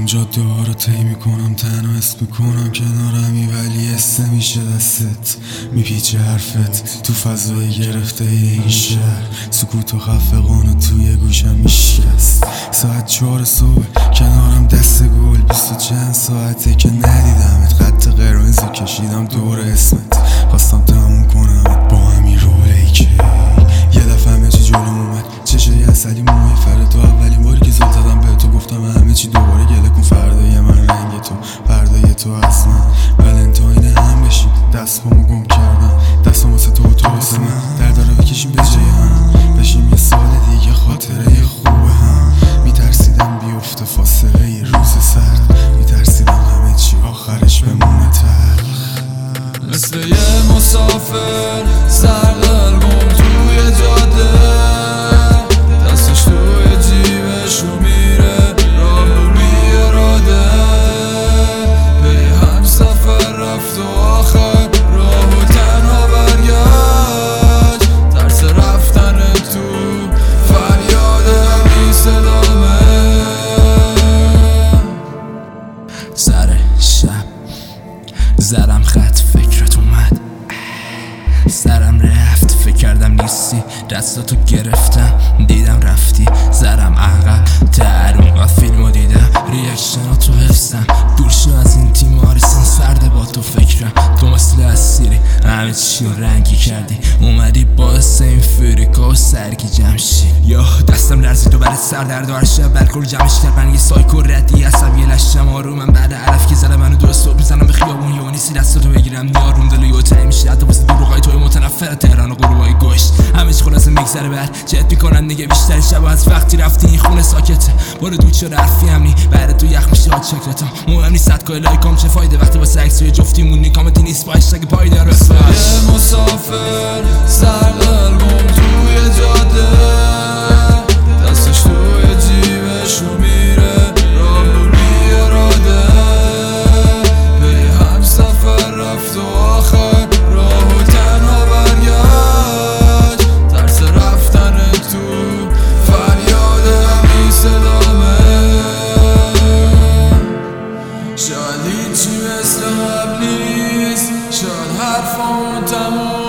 جاده ها رو طی میکنم، تنها اسم میکنم کنارمی، ولی حس میشه دستت میپیچه حرفت تو فضای گرفته این شهر. سکوت و خفقان توی گوشم میشکست. ساعت 4 صبح کنارم دست گل، 20 چند ساعته که ندیدمت. خط قرمز کشیدم دور اسمت، خواستم تموم کنم با همین رولی که یه دفعه همه چی جلوم اومد. چشای عسلی موهای فرد، تو اولین باری که زل زدم به تو گفتم همه چی دوباره گله کن. فردای من رنگ تو، فردای تو از من، ولنتاین هم بشیم. دستمو گم کردم، دستم واسه تو و تو واسه من. در داره بکشیم به جای هم، بشیم یه سال دیگه خاطره خوبه هم. میترسیدم بیفته فاصله یه روز سرد، میترسیدم همه چی آخرش بمونه تلخ. مثل یه مسافر سرگرم توی جاده، دستش توی جیبش رو میره راه رو بی اراده. به هم سفر رفت و آخر راهو تنها برگشت. ترس رفتن تو فریاد همین صدامه. سر شب زدم خط، فکرت اومد سرم رفت. فکر کردم نیستی، دستاتو گرفتم دیدم رفتی. زدم عقب ترون و فیلمو دیدم، ریاکشناتو حفظم. دور شو از این تیمارستان سرده با تو فکرم. تو مثل اسیری همه چی رو رنگی کردی، اومدی باعث این فریکا و سرگی جمشی. یا دستم لرزید و برای سردرد و هر شب برکل جمعش کرد. من یه سایکو ردی عصبی لشتم آرومم. بعد علف که زدم منو 2 صبح میزنم به خیابون، یا نیستی دستاتو بگیرم نیاروم دلو یو تایی میشه. حتی واسه دروغای توی متنفر تهران و غروبای گشت همه چی خلاصه میگذره بر جد میکنن دیگه. بیشتر شب از وقتی رفتی این خونه ساکته، باره دود شده حرفی همنی بعد تو یخ میشه آد شکلتا. مهم نیست صدکای لایکام چه فایده وقتی واسه عکسوی جفتیمون نیکامتی نیست با هشتگ پایدار. مثل یه مسافر سرگرم توی جاده، دستش توی جیبش رو میره راه رو بی اراده. به هم سفر رفت و آخر راهو تنها برگشت. ترس رفتن تو فریاد همین صدامه. شاید هیچی مثل قبل نیست، شاید حرفامون تموم